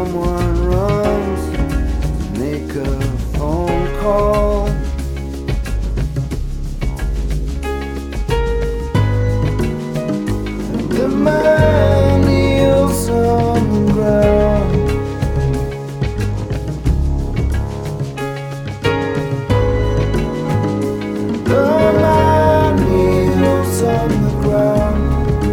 someone runs to make a phone call. And the man kneels on the ground. The man kneels on the ground.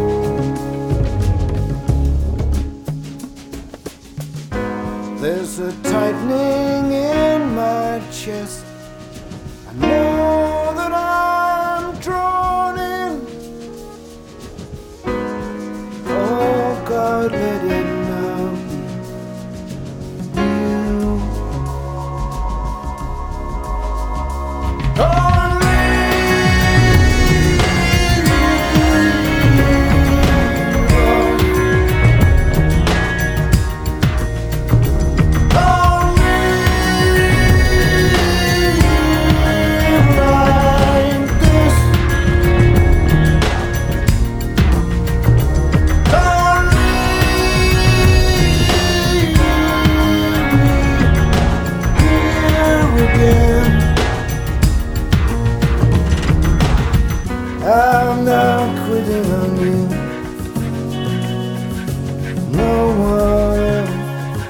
There's a tightening in my chest. I know that I'm drawn in. Oh God, let it now be you. I'm not quitting on you. No one else.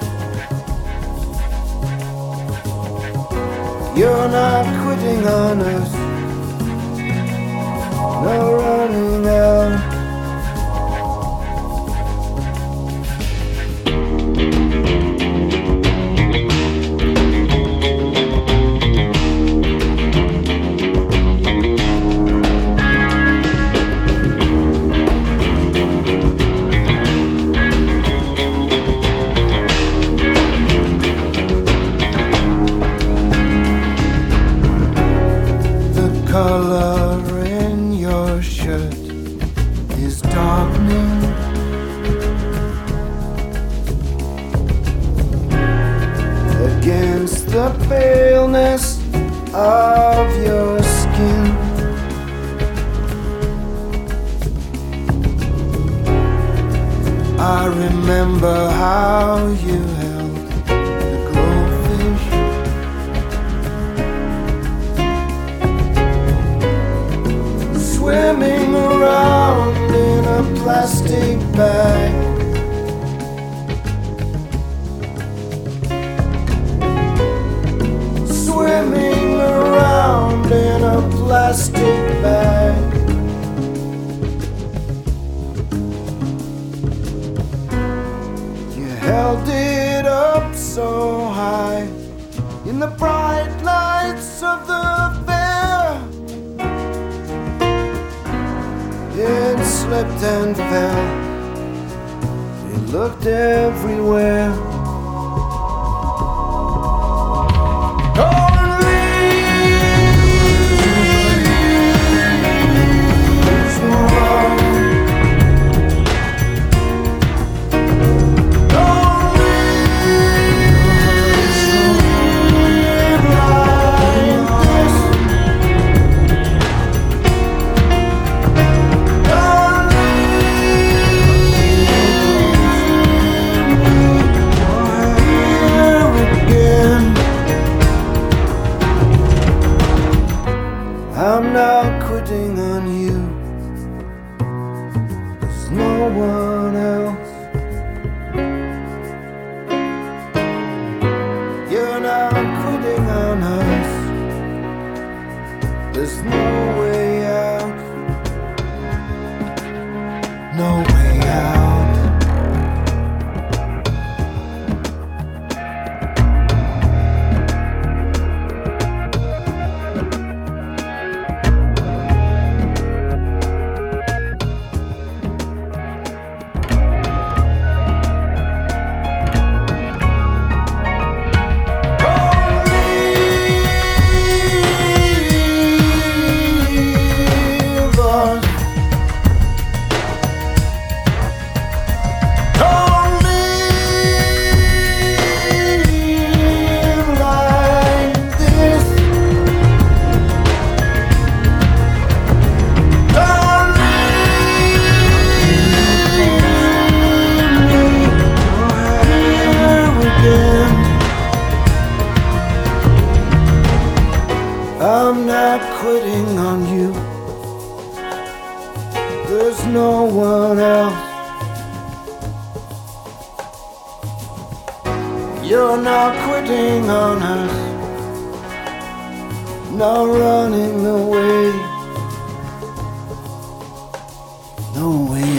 You're not quitting on us. No running out. Color in your shirt is darkening. Against the paleness of your skin, I remember how you held the glowfish. Swimming around in a plastic bag. Swimming around in a plastic bag. You held it up so high in the bright lights of the fair. It slipped and fell. It looked everywhere. You're not quitting on us, not running away. No way.